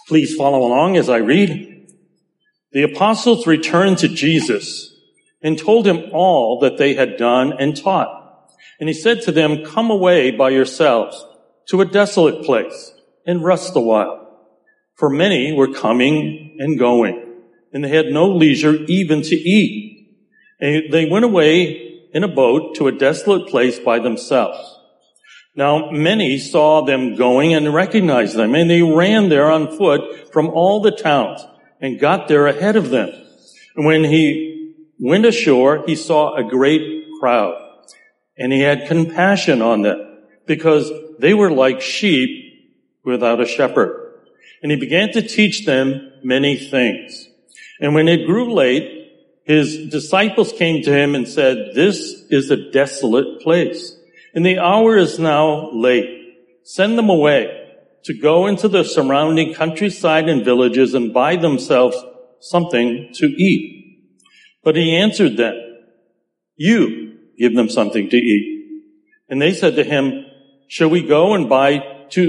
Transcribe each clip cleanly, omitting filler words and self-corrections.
Please follow along as I read. The apostles returned to Jesus and told him all that they had done and taught. And he said to them, "Come away by yourselves to a desolate place and rest a while." For many were coming and going, and they had no leisure even to eat. And they went away in a boat to a desolate place by themselves. Now many saw them going and recognized them, and they ran there on foot from all the towns and got there ahead of them. And when he went ashore, he saw a great crowd, and he had compassion on them, because they were like sheep without a shepherd. And he began to teach them many things. And when it grew late, his disciples came to him and said, "This is a desolate place, and the hour is now late. Send them away to go into the surrounding countryside and villages and buy themselves something to eat." But he answered them, "You give them something to eat." And they said to him, "Shall we go and buy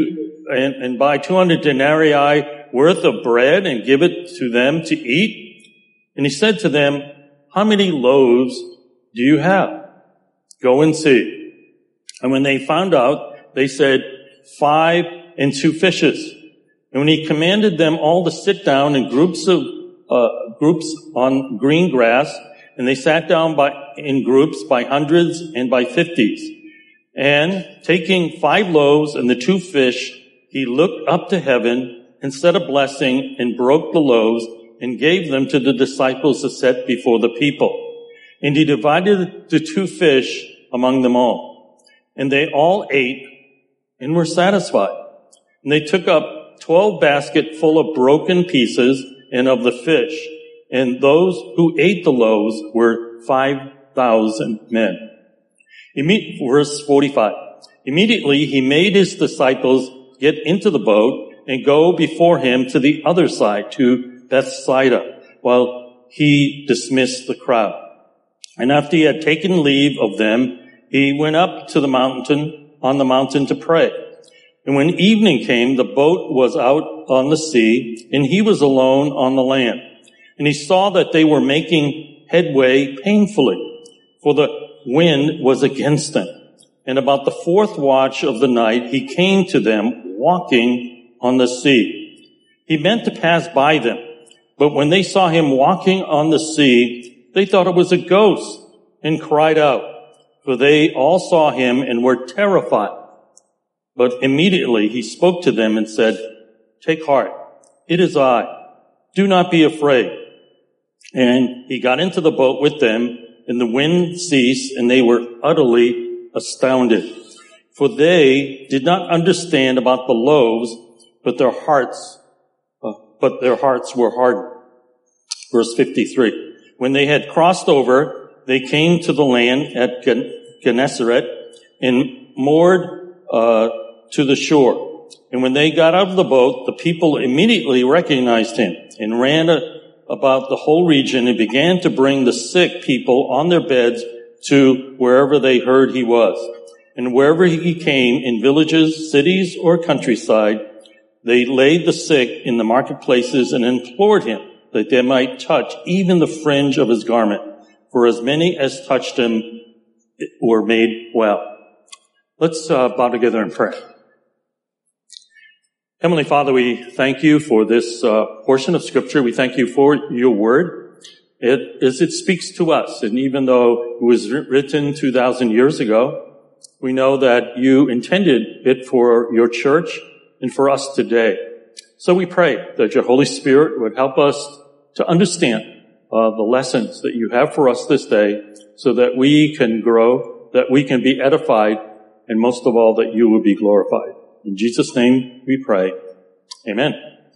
200 denarii worth of bread and give it to them to eat?" And he said to them, "How many loaves do you have? Go and see." And when they found out, they said, 5 and 2 fishes. And when he commanded them all to sit down in groups on green grass, and they sat down in groups by hundreds and by 50s. And taking 5 loaves and the 2 fish, he looked up to heaven and said a blessing and broke the loaves and gave them to the disciples to set before the people. And he divided the 2 fish among them all. And they all ate and were satisfied. And they took up 12 baskets full of broken pieces and of the fish. And those who ate the loaves were 5,000 men. Verse 45. Immediately he made his disciples get into the boat and go before him to the other side, to Bethsaida, while he dismissed the crowd. And after he had taken leave of them, he went up to on the mountain to pray. And when evening came, the boat was out on the sea, and he was alone on the land. And he saw that they were making headway painfully, for the wind was against them. And about the 4th watch of the night, he came to them walking on the sea. He meant to pass by them, but when they saw him walking on the sea, they thought it was a ghost and cried out, for they all saw him and were terrified. But immediately he spoke to them and said, "Take heart, it is I. Do not be afraid." And he got into the boat with them, and the wind ceased, and they were utterly astounded. For they did not understand about the loaves, but their hearts were hardened. Verse 53. When they had crossed over, they came to the land at Gennesaret and moored to the shore. And when they got out of the boat, the people immediately recognized him and ran about the whole region and began to bring the sick people on their beds to wherever they heard he was. And wherever he came, in villages, cities, or countryside, they laid the sick in the marketplaces and implored him that they might touch even the fringe of his garment. For as many as touched him were made well. Let's bow together and pray. Heavenly Father, we thank you for this portion of Scripture. We thank you for your word as it speaks to us. And even though it was written 2,000 years ago, we know that you intended it for your church and for us today. So we pray that your Holy Spirit would help us to understand the lessons that you have for us this day, so that we can grow, that we can be edified, and most of all, that you will be glorified. In Jesus' name we pray. Amen.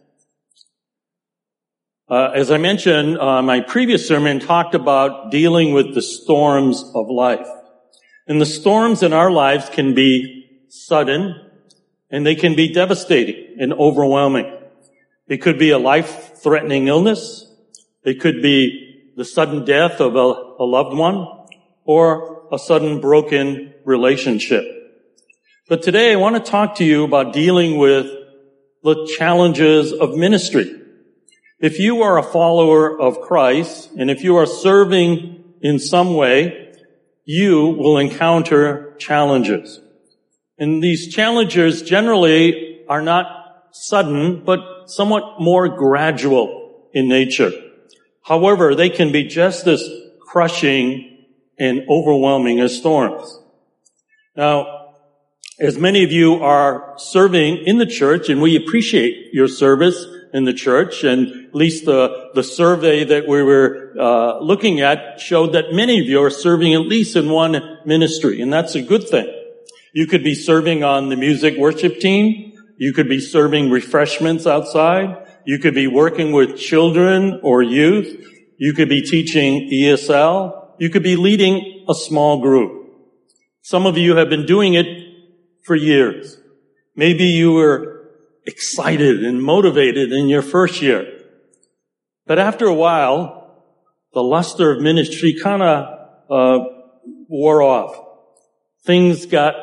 As I mentioned, my previous sermon talked about dealing with the storms of life. And the storms in our lives can be sudden, and they can be devastating and overwhelming. It could be a life-threatening illness. It could be the sudden death of a loved one, or a sudden broken relationship. But today I want to talk to you about dealing with the challenges of ministry. If you are a follower of Christ, and if you are serving in some way, you will encounter challenges. And these challenges generally are not sudden, but somewhat more gradual in nature. However, they can be just as crushing and overwhelming as storms. Now, as many of you are serving in the church, and we appreciate your service in the church, and at least the survey that we were looking at showed that many of you are serving at least in one ministry, and that's a good thing. You could be serving on the music worship team. You could be serving refreshments outside. You could be working with children or youth. You could be teaching ESL. You could be leading a small group. Some of you have been doing it for years. Maybe you were excited and motivated in your first year. But after a while, the luster of ministry kind of wore off. Things got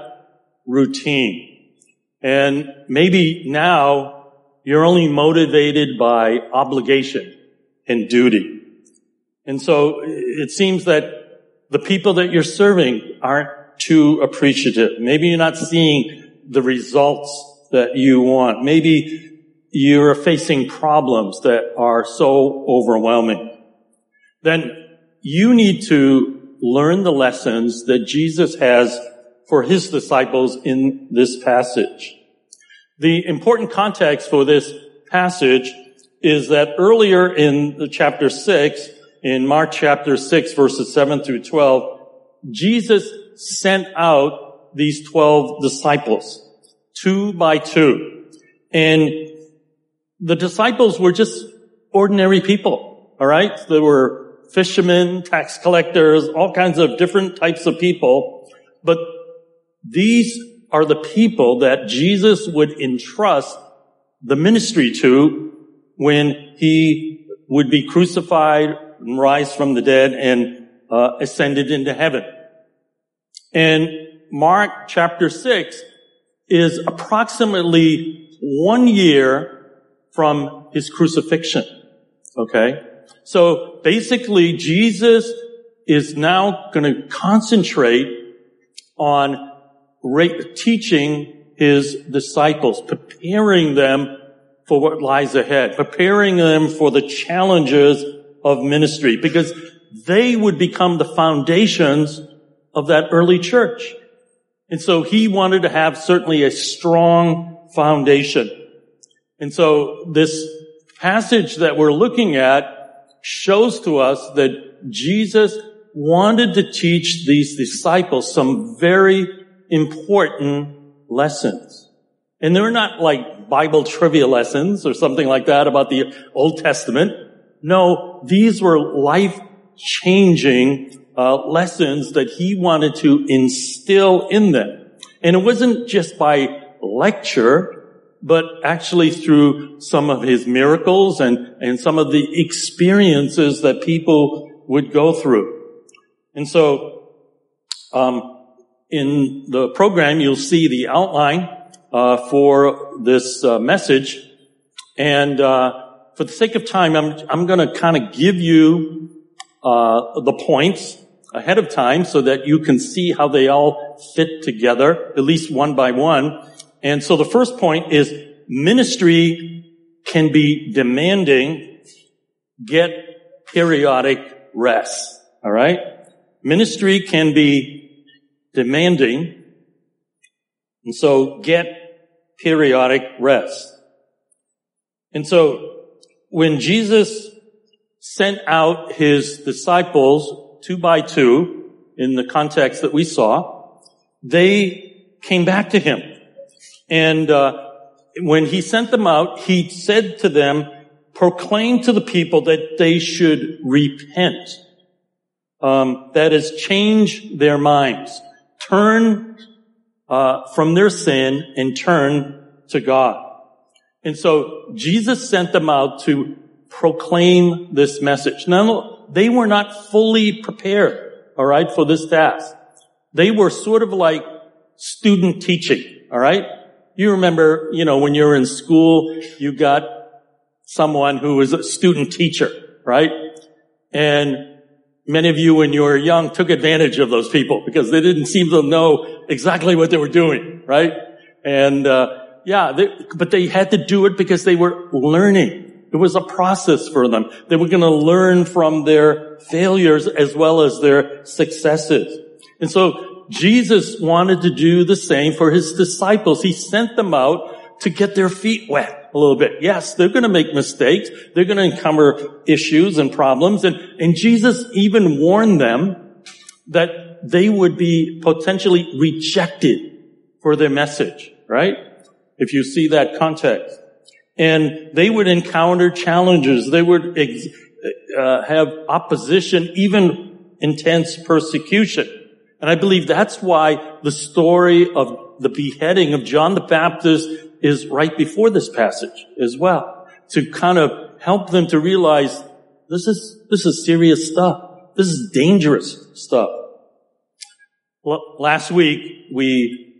routine. And maybe now you're only motivated by obligation and duty. And so it seems that the people that you're serving aren't too appreciative. Maybe you're not seeing the results that you want. Maybe you're facing problems that are so overwhelming. Then you need to learn the lessons that Jesus has for his disciples in this passage. The important context for this passage is that earlier in the chapter 6, in Mark chapter 6, verses 7 through 12, Jesus sent out these 12 disciples, 2 by 2. And the disciples were just ordinary people, all right? There were fishermen, tax collectors, all kinds of different types of people. But these are the people that Jesus would entrust the ministry to when he would be crucified and rise from the dead and ascended into heaven. And Mark chapter 6 is approximately 1 year from his crucifixion. Okay? So basically, Jesus is now going to concentrate on teaching his disciples, preparing them for what lies ahead, preparing them for the challenges of ministry, because they would become the foundations of that early church. And so he wanted to have certainly a strong foundation. And so this passage that we're looking at shows to us that Jesus wanted to teach these disciples some very important lessons. And they're not like Bible trivia lessons or something like that about the Old Testament. No, these were life-changing lessons that he wanted to instill in them. And it wasn't just by lecture, but actually through some of his miracles and some of the experiences that people would go through. And so, in the program, you'll see the outline for this message. And for the sake of time, I'm going to kind of give you the points ahead of time so that you can see how they all fit together, at least one by one. And so the first point is ministry can be demanding, get periodic rest. All right? Ministry can be demanding, and so get periodic rest. And so when Jesus sent out his disciples 2 by 2, in the context that we saw, they came back to him. And when he sent them out, he said to them, proclaim to the people that they should repent. That is, change their minds. Turn from their sin and turn to God. And so Jesus sent them out to proclaim this message. Now, they were not fully prepared, all right, for this task. They were sort of like student teaching, all right? You remember, when you were in school, you got someone who was a student teacher, right? And many of you, when you were young, took advantage of those people because they didn't seem to know exactly what they were doing, right? And, but they had to do it because they were learning. It was a process for them. They were going to learn from their failures as well as their successes. And so Jesus wanted to do the same for his disciples. He sent them out to get their feet wet a little bit. Yes, they're going to make mistakes. They're going to encounter issues and problems. And Jesus even warned them that they would be potentially rejected for their message, right? If you see that context. And they would encounter challenges. They would have opposition, even intense persecution. And I believe that's why the story of the beheading of John the Baptist is right before this passage as well. To kind of help them to realize this is serious stuff. This is dangerous stuff. Well, last week we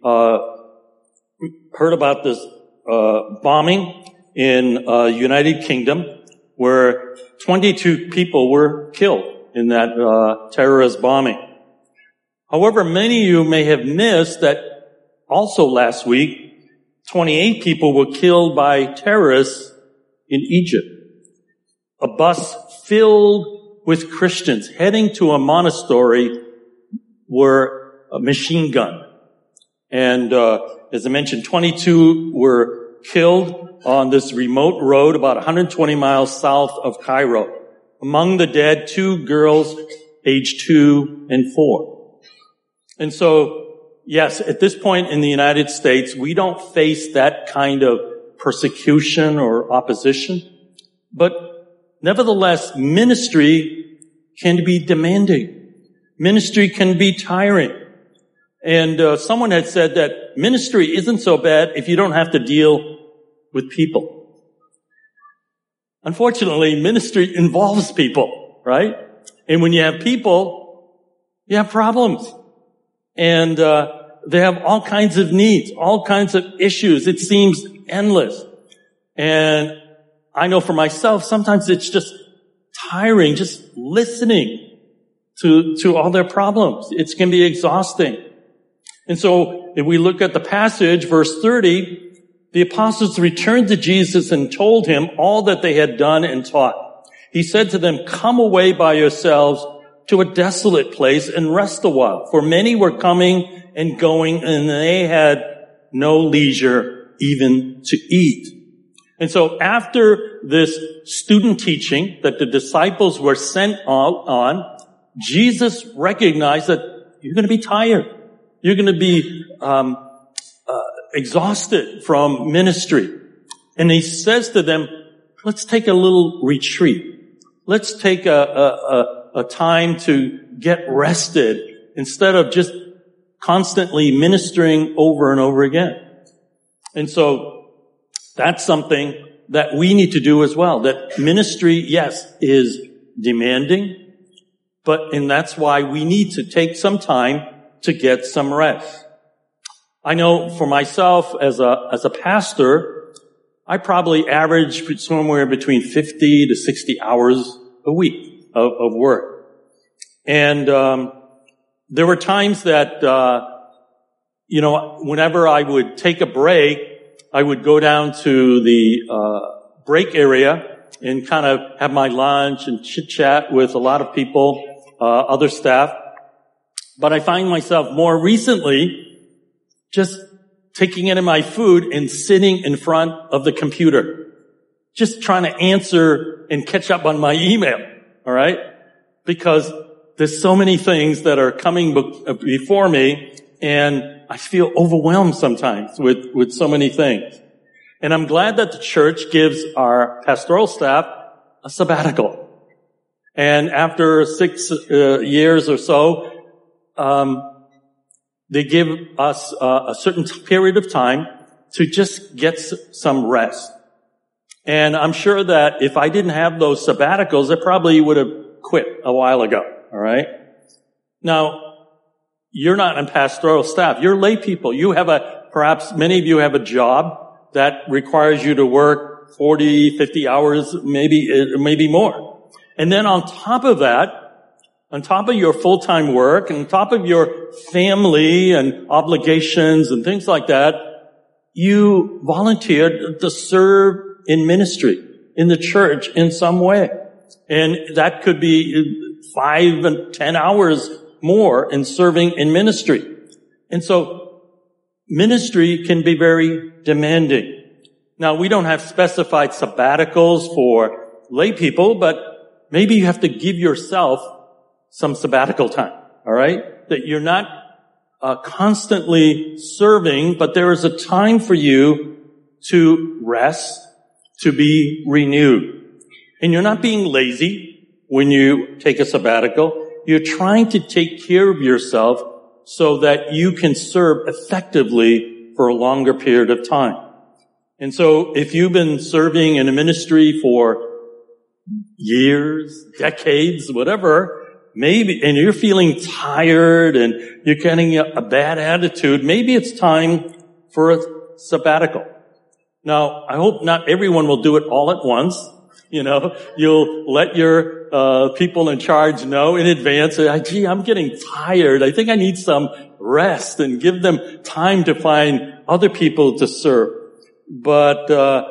heard about this bombing in United Kingdom where 22 people were killed in that terrorist bombing. However, many of you may have missed that also last week, 28 people were killed by terrorists in Egypt. A bus filled with Christians heading to a monastery were machine gunned. And as I mentioned, 22 were killed on this remote road about 120 miles south of Cairo. Among the dead, 2 girls aged 2 and 4. And so, yes, at this point in the United States, we don't face that kind of persecution or opposition. But nevertheless, ministry can be demanding. Ministry can be tiring. And someone had said that ministry isn't so bad if you don't have to deal with people. Unfortunately, ministry involves people, right? And when you have people, you have problems. And they have all kinds of needs, all kinds of issues. It seems endless. And I know for myself, sometimes it's just tiring, just listening to all their problems. It can be exhausting. And so if we look at the passage, verse 30, the apostles returned to Jesus and told him all that they had done and taught. He said to them, "Come away by yourselves to a desolate place and rest a while." For many were coming and going, and they had no leisure even to eat. And so after this student teaching that the disciples were sent on, Jesus recognized that you're going to be tired. You're going to be exhausted from ministry. And he says to them, let's take a little retreat. Let's take a time to get rested instead of just constantly ministering over and over again. And so that's something that we need to do as well. That ministry, yes, is demanding, and that's why we need to take some time to get some rest. I know for myself as a pastor, I probably average somewhere between 50 to 60 hours a week of work. And there were times that whenever I would take a break, I would go down to the break area and kind of have my lunch and chit-chat with a lot of people, other staff. But I find myself more recently just taking in my food and sitting in front of the computer, just trying to answer and catch up on my email, all right? Because there's so many things that are coming before me, and I feel overwhelmed sometimes with so many things. And I'm glad that the church gives our pastoral staff a sabbatical. And after 6 years or so, they give us a certain period of time to just get some rest. And I'm sure that if I didn't have those sabbaticals, I probably would have quit a while ago. All right? Now, you're not on pastoral staff. You're lay people. You have a perhaps many of you have a job that requires you to work 40, 50 hours, maybe more. And then on top of that, on top of your full-time work, and on top of your family and obligations and things like that, you volunteered to serve in ministry, in the church in some way. And that could be 5 and 10 hours more in serving in ministry. And so ministry can be very demanding. Now, we don't have specified sabbaticals for lay people, but maybe you have to give yourself some sabbatical time, all right? That you're not constantly serving, but there is a time for you to rest, to be renewed. And you're not being lazy when you take a sabbatical. You're trying to take care of yourself so that you can serve effectively for a longer period of time. And so if you've been serving in a ministry for years, decades, whatever, maybe, and you're feeling tired and you're getting a bad attitude, maybe it's time for a sabbatical. Now, I hope not everyone will do it all at once. You know, you'll let your people in charge know in advance, gee, I'm getting tired. I think I need some rest, and give them time to find other people to serve. But,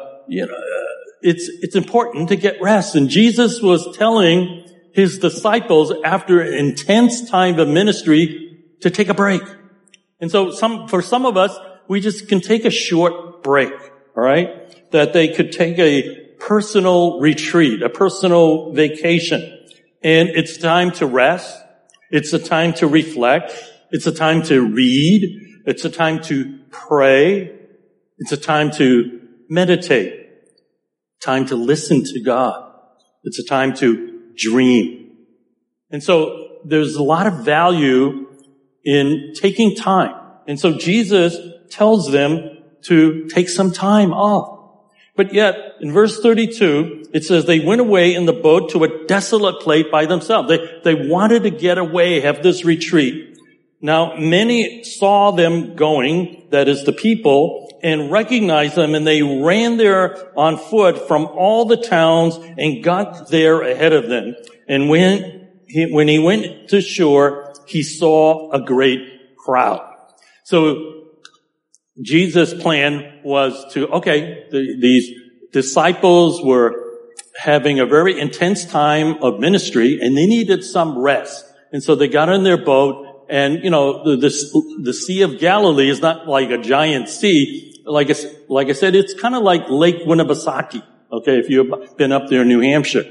it's important to get rest. And Jesus was telling his disciples after an intense time of ministry to take a break. And so for some of us, we just can take a short break, all right? That they could take a personal retreat, a personal vacation. And it's time to rest. It's a time to reflect. It's a time to read. It's a time to pray. It's a time to meditate. Time to listen to God. It's a time to dream. And so there's a lot of value in taking time. And so Jesus tells them to take some time off. But yet, in verse 32, it says they went away in the boat to a desolate place by themselves. They wanted to get away, have this retreat. Now, many saw them going, that is the people, and recognized them, and they ran there on foot from all the towns and got there ahead of them. And when he went to shore, he saw a great crowd. So Jesus' plan was these disciples were having a very intense time of ministry, and they needed some rest. And so they got in their boat, and, the Sea of Galilee is not like a giant sea. Like I said, it's kind of like Lake Winnipesaukee, okay, if you've been up there in New Hampshire.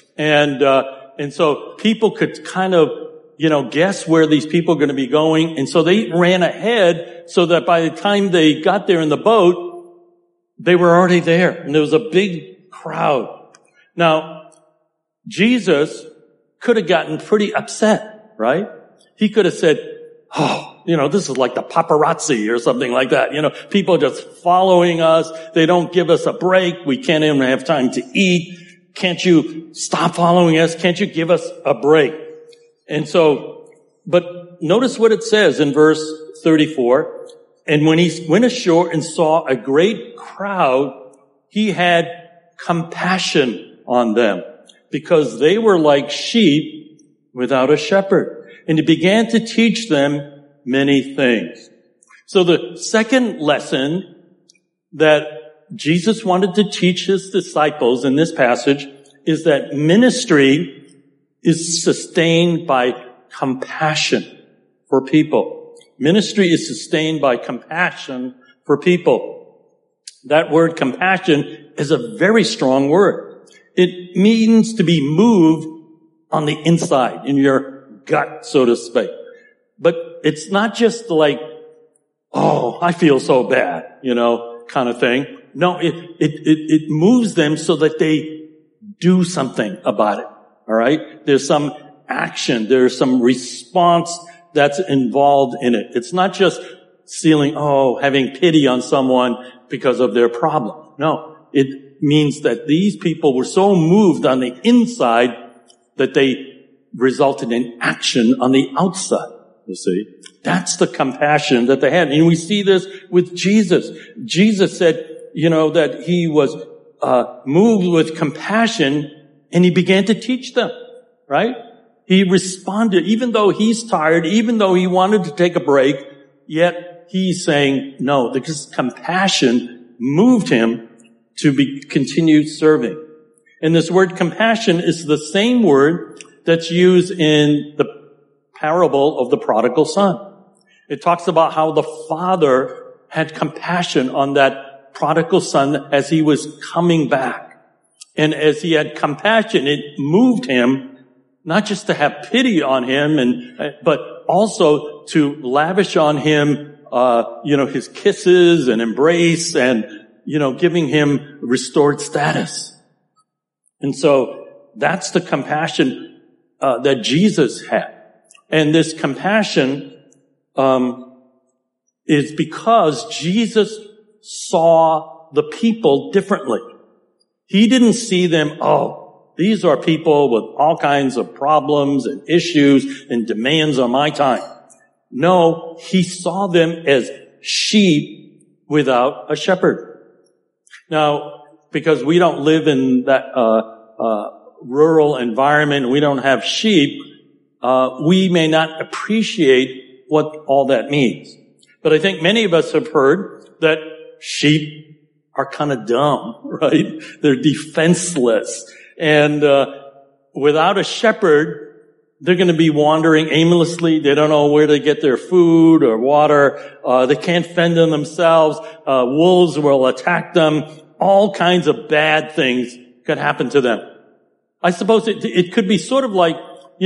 And so people could kind of, guess where these people are going to be going. And so they ran ahead so that by the time they got there in the boat, they were already there. And there was a big crowd. Now, Jesus could have gotten pretty upset, right? He could have said, this is like the paparazzi or something like that. People just following us. They don't give us a break. We can't even have time to eat. Can't you stop following us? Can't you give us a break? And so, but notice what it says in verse 34. And when he went ashore and saw a great crowd, he had compassion on them because they were like sheep without a shepherd. And he began to teach them many things. So the second lesson that Jesus wanted to teach his disciples in this passage is that ministry is sustained by compassion for people. Ministry is sustained by compassion for people. That word compassion is a very strong word. It means to be moved on the inside, in your gut, so to speak. But it's not just like, I feel so bad, kind of thing. No, it moves them so that they do something about it. All right? There's some action. There's some response that's involved in it. It's not just having pity on someone because of their problem. No, it means that these people were so moved on the inside that they resulted in action on the outside, you see. That's the compassion that they had. And we see this with Jesus. Jesus said, that he was moved with compassion, and he began to teach them, right? He responded, even though he's tired, even though he wanted to take a break, yet he's saying no, because compassion moved him to continue serving. And this word compassion is the same word that's used in the parable of the prodigal son. It talks about how the father had compassion on that prodigal son as he was coming back. And as he had compassion, it moved him not just to have pity on him, but also to lavish on him, his kisses and embrace and, giving him restored status. And so that's the compassion that Jesus had. And this compassion is because Jesus saw the people differently. He didn't see them, these are people with all kinds of problems and issues and demands on my time. No, he saw them as sheep without a shepherd. Now, because we don't live in that rural environment, we don't have sheep, we may not appreciate what all that means. But I think many of us have heard that sheep are kind of dumb, right? They're defenseless. And without a shepherd, they're going to be wandering aimlessly. They don't know where to get their food or water. They can't fend on themselves. Wolves will attack them. All kinds of bad things could happen to them. I suppose it could be sort of like,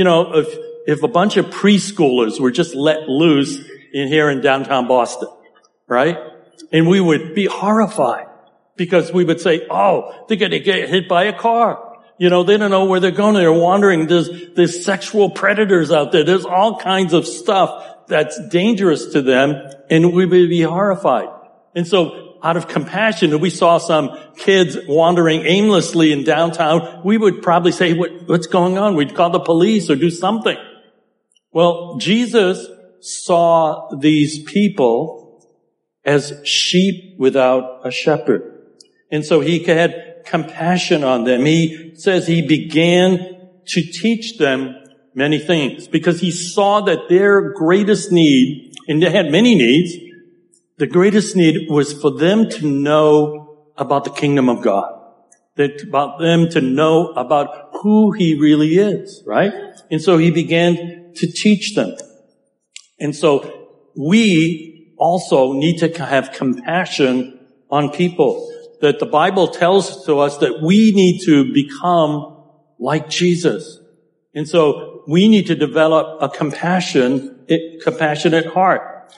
if a bunch of preschoolers were just let loose here in downtown Boston, right? And we would be horrified because we would say, they're going to get hit by a car. They don't know where they're going. They're wandering. There's sexual predators out there. There's all kinds of stuff that's dangerous to them, and we would be horrified. And so out of compassion, if we saw some kids wandering aimlessly in downtown, we would probably say, what's going on? We'd call the police or do something. Well, Jesus saw these people as sheep without a shepherd. And so he had compassion on them. He says he began to teach them many things because he saw that their greatest need, and they had many needs, the greatest need was for them to know about the kingdom of God. About them to know about who he really is, right? And so he began to teach them. And so we also need to have compassion on people. That the Bible tells to us that we need to become like Jesus. And so we need to develop a compassionate heart.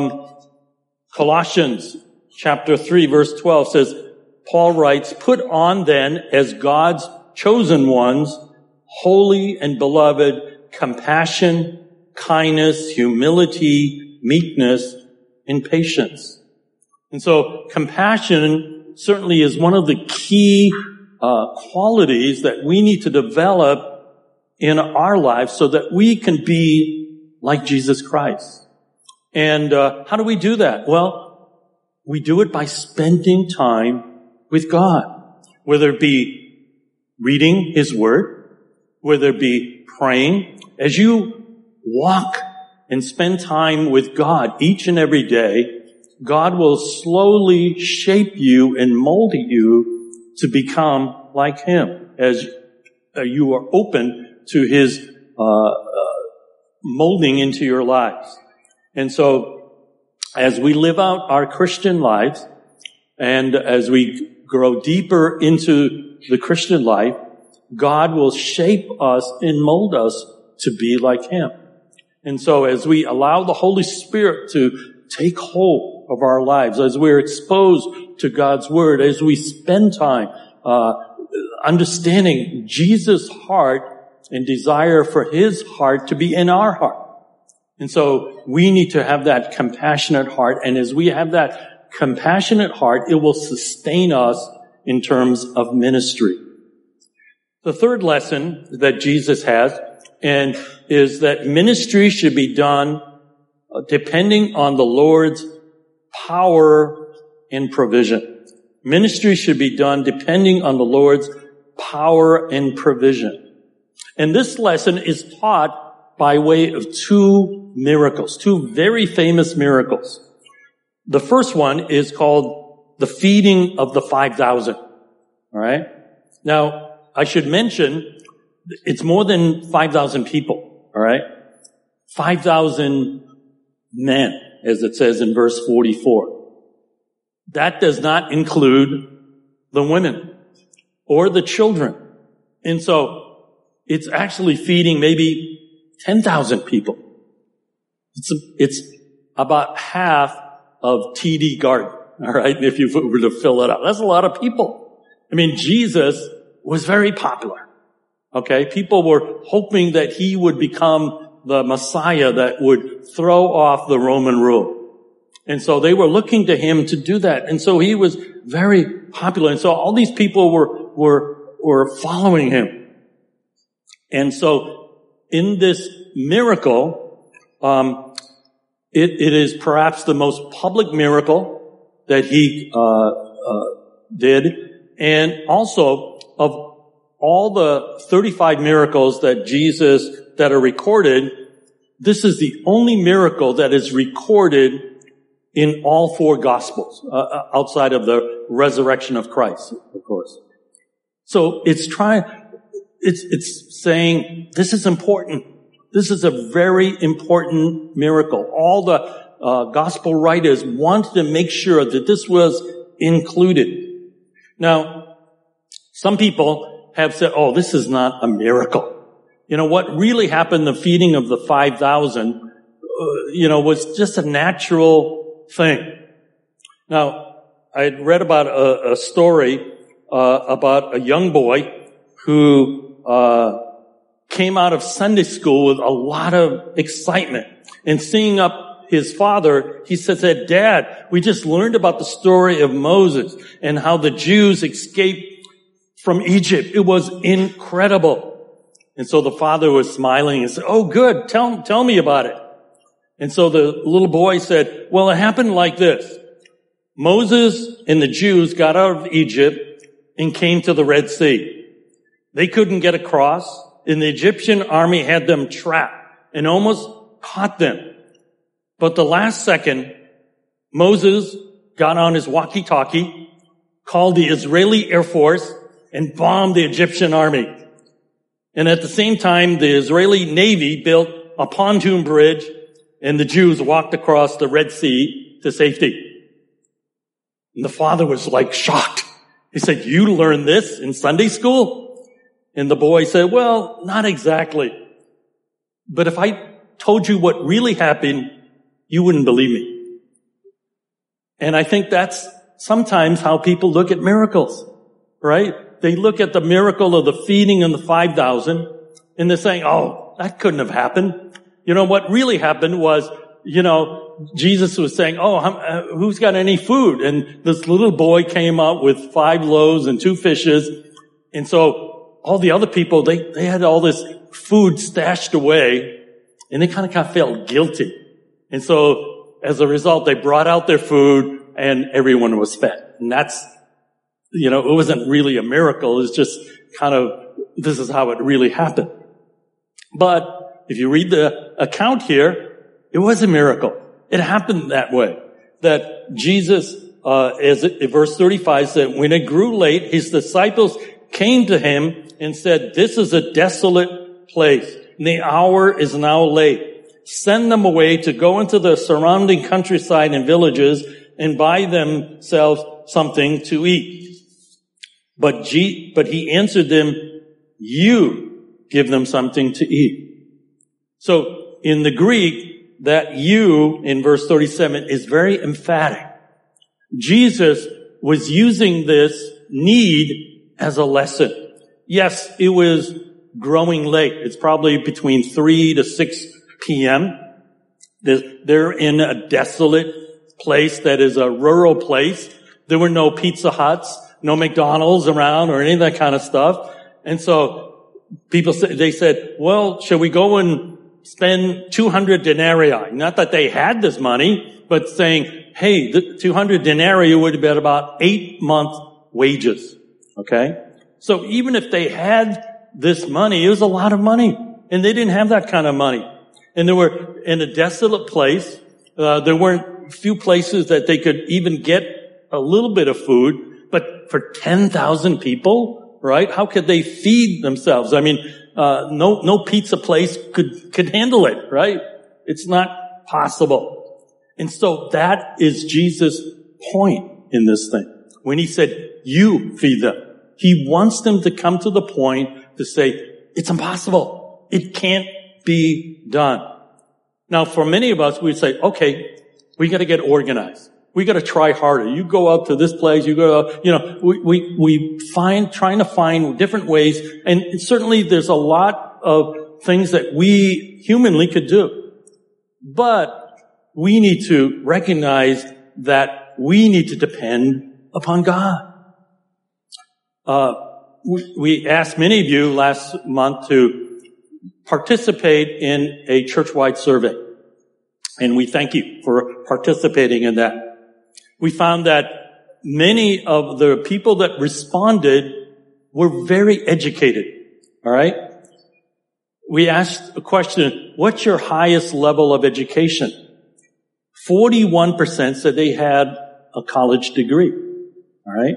Colossians chapter 3 verse 12 says, Paul writes, "Put on then as God's chosen ones, holy and beloved, compassion, kindness, humility, meekness, and patience." And so compassion certainly is one of the key qualities that we need to develop in our lives so that we can be like Jesus Christ. And how do we do that? Well, we do it by spending time with God, whether it be reading His Word, whether it be praying. As you walk and spend time with God each and every day, God will slowly shape you and mold you to become like Him as you are open to His molding into your lives. And so as we live out our Christian lives and as we grow deeper into the Christian life, God will shape us and mold us to be like Him. And so as we allow the Holy Spirit to take hold of our lives, as we're exposed to God's Word, as we spend time understanding Jesus' heart and desire for His heart to be in our heart. And so we need to have that compassionate heart. And as we have that compassionate heart, it will sustain us in terms of ministry. The third lesson that Jesus has is that ministry should be done depending on the Lord's power and provision. Ministry should be done depending on the Lord's power and provision. And this lesson is taught by way of two miracles, two very famous miracles. The first one is called the feeding of the 5,000. All right? Now, I should mention, it's more than 5,000 people. All right? 5,000 men, as it says in verse 44. That does not include the women or the children. And so it's actually feeding maybe 10,000 people. It's about half of TD Garden, all right, if you were to fill it up. That's a lot of people. I mean, Jesus was very popular, okay? People were hoping that he would become the Messiah that would throw off the Roman rule. And so they were looking to him to do that. And so he was very popular. And so all these people were following him. And so in this miracle, it is perhaps the most public miracle that he did. And also of all the 35 miracles that are recorded, this is the only miracle that is recorded in all four Gospels, outside of the resurrection of Christ, of course. So it's saying this is important. This is a very important miracle. All the Gospel writers wanted to make sure that this was included. Now, some people have said, "Oh, this is not a miracle." You know, what really happened, the feeding of the 5,000, was just a natural thing. Now, I read about a story about a young boy who came out of Sunday school with a lot of excitement. And seeing up his father, he said, "Dad, we just learned about the story of Moses and how the Jews escaped from Egypt. It was incredible." And so the father was smiling and said, "Oh, good. Tell me about it." And so the little boy said, "Well, it happened like this. Moses and the Jews got out of Egypt and came to the Red Sea. They couldn't get across, and the Egyptian army had them trapped and almost caught them. But the last second, Moses got on his walkie-talkie, called the Israeli Air Force, and bombed the Egyptian army. And at the same time, the Israeli Navy built a pontoon bridge, and the Jews walked across the Red Sea to safety." And the father was like shocked. He said, "You learned this in Sunday school?" And the boy said, "Well, not exactly. But if I told you what really happened, you wouldn't believe me." And I think that's sometimes how people look at miracles, right? They look at the miracle of the feeding of the 5,000, and they're saying, "Oh, that couldn't have happened." You know, what really happened was, Jesus was saying, "Oh, who's got any food?" And this little boy came up with 5 loaves and 2 fishes. And so all the other people, they had all this food stashed away, and they kind of felt guilty. And so as a result, they brought out their food, and everyone was fed. And that's, it wasn't really a miracle. It's just this is how it really happened. But if you read the account here, it was a miracle. It happened that way. That Jesus, as verse 35 said, when it grew late, his disciples came to him and said, "This is a desolate place, and the hour is now late. Send them away to go into the surrounding countryside and villages and buy themselves something to eat." But he answered them, "You give them something to eat." So in the Greek, that "you" in verse 37 is very emphatic. Jesus was using this need as a lesson. Yes, it was growing late. It's probably between 3 to 6 p.m. They're in a desolate place that is a rural place. There were no Pizza Huts, no McDonald's around or any of that kind of stuff. And so they said, "Well, shall we go and spend 200 denarii. Not that they had this money, but saying, hey, the 200 denarii would have been about 8 months' wages. Okay? So even if they had this money, it was a lot of money. And they didn't have that kind of money. And they were in a desolate place. There weren't few places that they could even get a little bit of food. But for 10,000 people, right? How could they feed themselves? I mean, no pizza place could handle it, right? It's not possible. And so that is Jesus' point in this thing. When he said, you feed them. He wants them to come to the point to say, it's impossible. It can't be done. Now, for many of us, we say, okay, we got to get organized. We got to try harder. You go out to this place, you go out, trying to find different ways. And certainly there's a lot of things that we humanly could do. But we need to recognize that we need to depend upon God. We asked many of you last month to participate in a church-wide survey. And we thank you for participating in that. We found that many of the people that responded were very educated. All right? We asked a question, what's your highest level of education? 41% said they had a college degree. All right?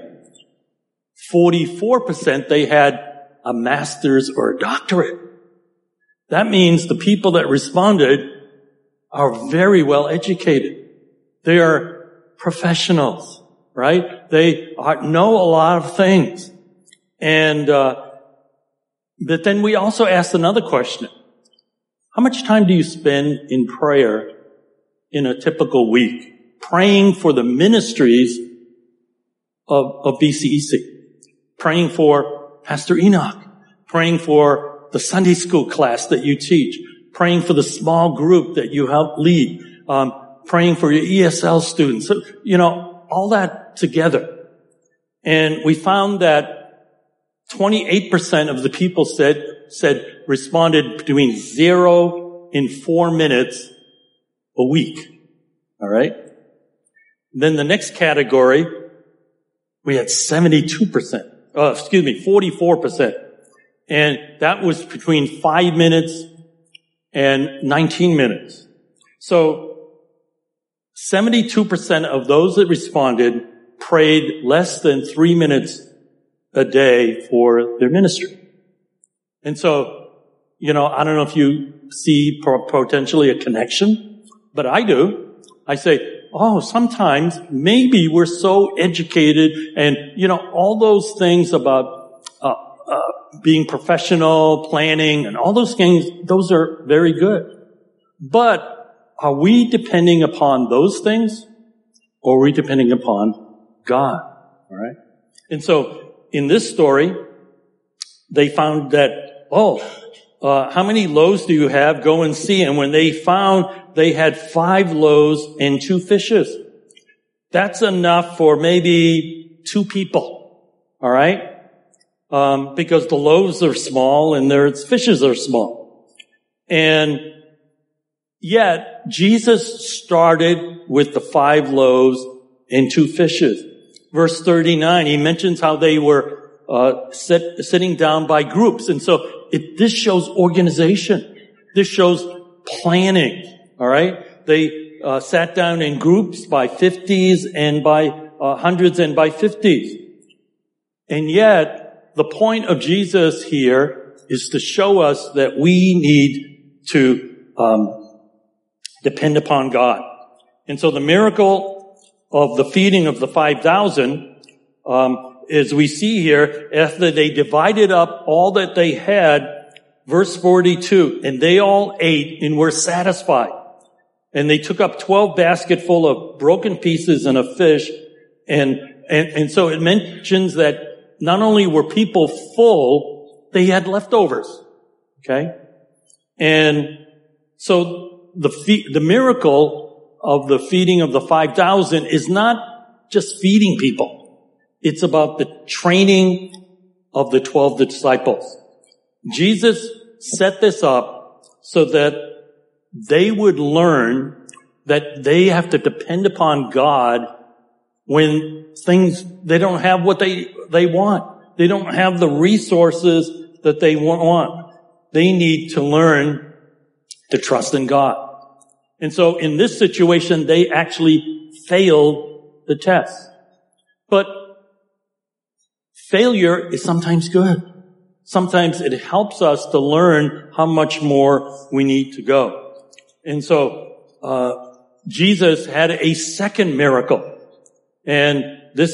44% they had a master's or a doctorate. That means the people that responded are very well educated. They are professionals, right? They know a lot of things. And, but then we also asked another question. How much time do you spend in prayer in a typical week? Praying for the ministries of BCEC. Praying for Pastor Enoch. Praying for the Sunday school class that you teach. Praying for the small group that you help lead. Praying for your ESL students. So, all that together. And we found that 28% of the people responded between 0 and 4 minutes a week. All right? Then the next category, we had 44%. And that was between 5 minutes and 19 minutes. So 72% of those that responded prayed less than 3 minutes a day for their ministry. And so, I don't know if you see potentially a connection, but I do. I say, sometimes maybe we're so educated and, all those things about being professional, planning, and all those things, those are very good. But are we depending upon those things, or are we depending upon God? All right? And so, in this story, they found that, how many loaves do you have? Go and see. And when they found they had 5 loaves and 2 fishes, that's enough for maybe 2 people. All right? Because the loaves are small and their fishes are small. And yet, Jesus started with the 5 loaves and 2 fishes. Verse 39, he mentions how they were sitting down by groups. And so this shows organization. This shows planning. All right? They sat down in groups by 50s and by hundreds and by 50s. And yet, the point of Jesus here is to show us that we need to depend upon God. And so the miracle of the feeding of the 5,000, as we see here, after they divided up all that they had, verse 42, and they all ate and were satisfied. And they took up 12 baskets full of broken pieces and a fish. And so it mentions that not only were people full, they had leftovers. Okay? And so the miracle of the feeding of the 5,000 is not just feeding people. It's about the training of the 12 disciples. Jesus set this up so that they would learn that they have to depend upon God when they don't have what they want. They don't have the resources that they want. They need to learn to trust in God. And so in this situation, they actually failed the test. But failure is sometimes good. Sometimes it helps us to learn how much more we need to go. And so, Jesus had a second miracle. And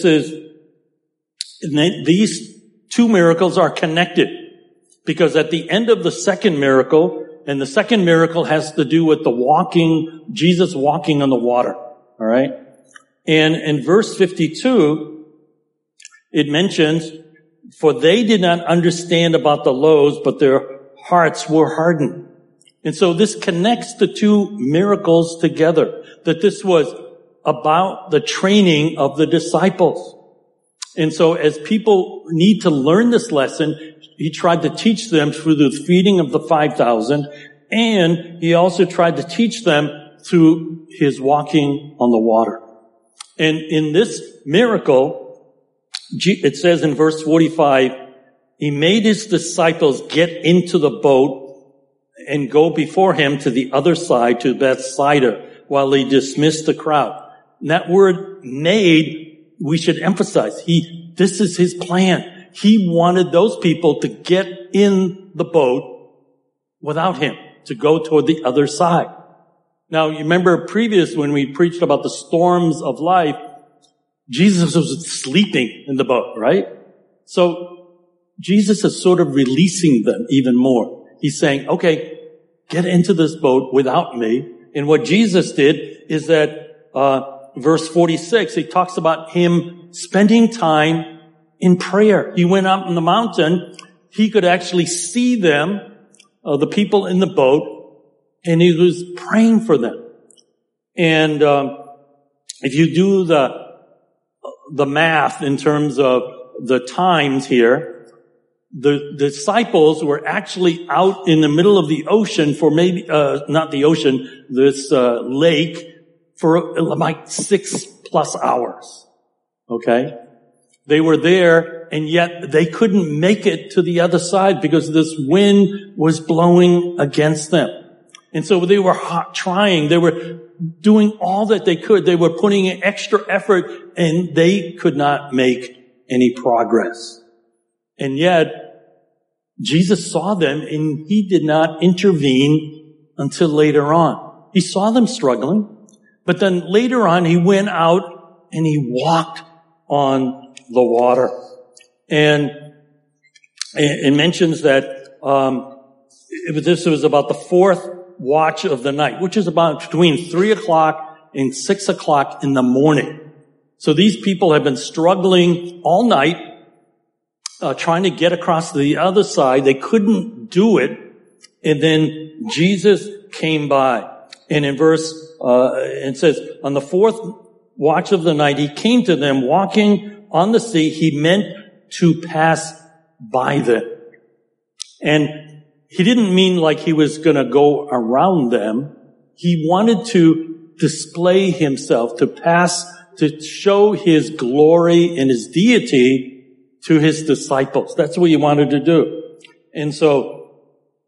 these two miracles are connected. Because at the end of the second miracle, and the second miracle has to do with Jesus walking on the water. All right? And in verse 52, it mentions, for they did not understand about the loaves, but their hearts were hardened. And so this connects the two miracles together, that this was about the training of the disciples. And so as people need to learn this lesson, he tried to teach them through the feeding of the 5,000, and he also tried to teach them through his walking on the water. And in this miracle, it says in verse 45, he made his disciples get into the boat and go before him to the other side, to Bethsaida, while he dismissed the crowd. And that word made, we should emphasize, this is his plan. He wanted those people to get in the boat without him, to go toward the other side. Now, you remember previous when we preached about the storms of life, Jesus was sleeping in the boat, right? So Jesus is sort of releasing them even more. He's saying, okay, get into this boat without me. And what Jesus did is that, verse 46, he talks about him spending time in prayer. He went up on the mountain. He could actually see them, the people in the boat, and he was praying for them. And, if you do the math in terms of the times here, the disciples were actually out in the middle of the ocean for maybe, not the ocean, this lake for like 6+ hours. Okay? They were there, and yet they couldn't make it to the other side because this wind was blowing against them. And so they were trying, they were doing all that they could. They were putting in extra effort, and they could not make any progress. And yet, Jesus saw them, and he did not intervene until later on. He saw them struggling, but then later on, he went out and he walked on the water. And it mentions that this was about the fourth watch of the night, which is about between 3 o'clock and 6 o'clock in the morning. So these people have been struggling all night, trying to get across to the other side. They couldn't do it. And then Jesus came by. And in verse, it says, on the fourth watch of the night, he came to them walking on the sea. He meant to pass by them. And he didn't mean like he was going to go around them. He wanted to display himself, to show his glory and his deity to his disciples. That's what he wanted to do. And so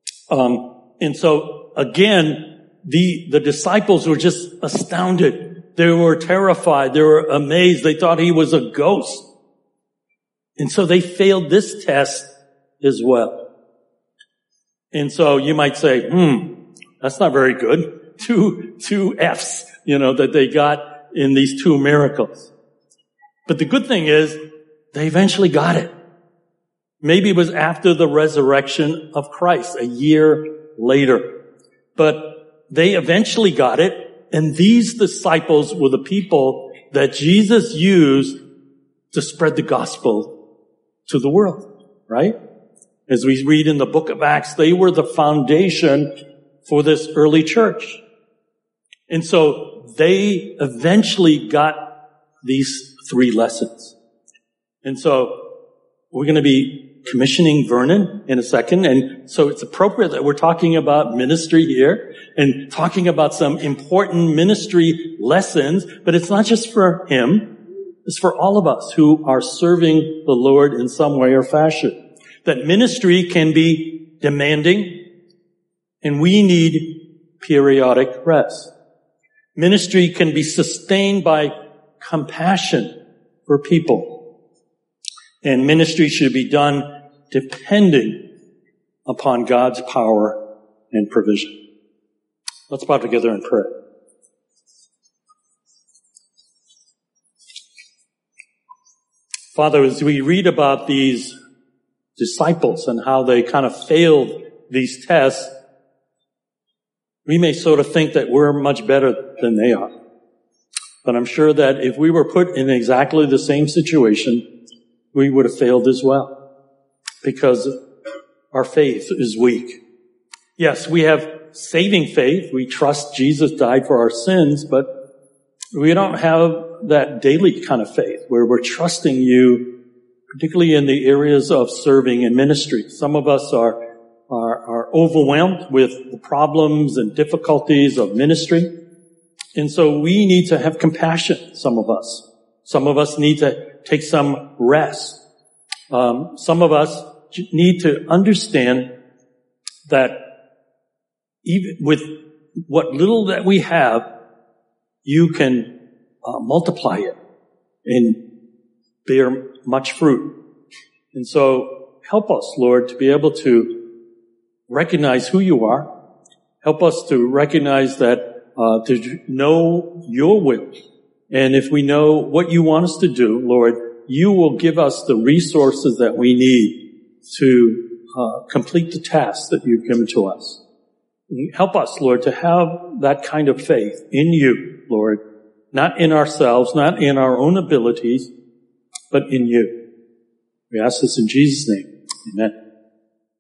again, the disciples were just astounded. They were terrified. They were amazed. They thought he was a ghost. And so they failed this test as well. And so you might say, that's not very good. Two F's, that they got in these two miracles. But the good thing is, they eventually got it. Maybe it was after the resurrection of Christ, a year later. But they eventually got it, and these disciples were the people that Jesus used to spread the gospel to the world, right? As we read in the book of Acts, they were the foundation for this early church. And so they eventually got these 3 lessons. And so we're going to be commissioning Vernon in a second. And so it's appropriate that we're talking about ministry here and talking about some important ministry lessons. But it's not just for him. It's for all of us who are serving the Lord in some way or fashion. That ministry can be demanding, and we need periodic rest. Ministry can be sustained by compassion for people. And ministry should be done depending upon God's power and provision. Let's bow together in prayer. Father, as we read about these disciples and how they kind of failed these tests, we may sort of think that we're much better than they are. But I'm sure that if we were put in exactly the same situation, we would have failed as well, because our faith is weak. Yes, we have saving faith. We trust Jesus died for our sins, but we don't have that daily kind of faith where we're trusting you, particularly in the areas of serving and ministry. Some of us are overwhelmed with the problems and difficulties of ministry. And so we need to have compassion, some of us. Some of us need to take some rest. Some of us need to understand that even with what little that we have, you can multiply it and bear much fruit. And so help us, Lord, to be able to recognize who you are. Help us to recognize that, to know your will. And if we know what you want us to do, Lord, you will give us the resources that we need to complete the tasks that you've given to us. Help us, Lord, to have that kind of faith in you, Lord, not in ourselves, not in our own abilities, but in you. We ask this in Jesus' name. Amen.